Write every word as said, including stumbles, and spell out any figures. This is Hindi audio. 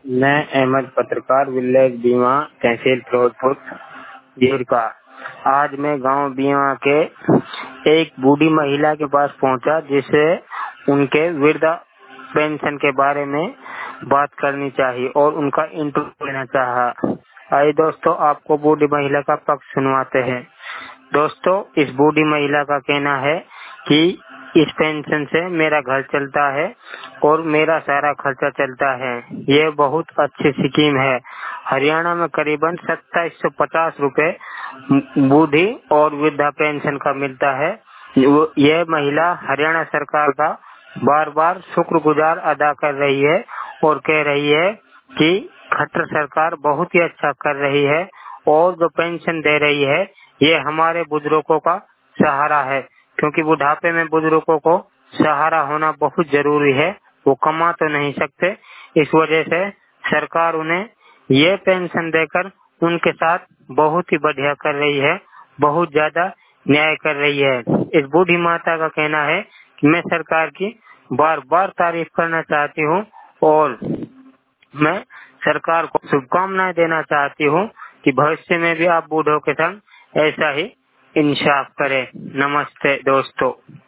मैं अहमद पत्रकार विलेज बीमा तहसील फिरोजपुर जीर का। आज मैं गांव बीमा के एक बूढ़ी महिला के पास पहुंचा जिसे उनके वृद्धा पेंशन के बारे में बात करनी चाहिए और उनका इंटरव्यू लेना चाहा। आइए दोस्तों, आपको बूढ़ी महिला का पक्ष सुनवाते हैं। दोस्तों, इस बूढ़ी महिला का कहना है कि इस पेंशन से मेरा घर चलता है और मेरा सारा खर्चा चलता है। ये बहुत अच्छी स्कीम है। हरियाणा में करीबन सत्ताईस सौ पचास रुपए बूढ़ी और वृद्धा पेंशन का मिलता है। यह महिला हरियाणा सरकार का बार बार शुक्रगुजार अदा कर रही है और कह रही है कि खट्टर सरकार बहुत ही अच्छा कर रही है और जो पेंशन दे रही है ये हमारे बुजुर्गों का सहारा है, क्योंकि बुढ़ापे में बुजुर्गों को सहारा होना बहुत जरूरी है। वो कमा तो नहीं सकते, इस वजह से सरकार उन्हें ये पेंशन देकर उनके साथ बहुत ही बढ़िया कर रही है, बहुत ज्यादा न्याय कर रही है। इस बूढ़ी माता का कहना है कि मैं सरकार की बार बार तारीफ करना चाहती हूँ और मैं सरकार को शुभकामनाएं देना चाहती हूँ कि भविष्य में भी आप बूढ़ों के संग ऐसा ही इंसाफ करें। नमस्ते दोस्तों।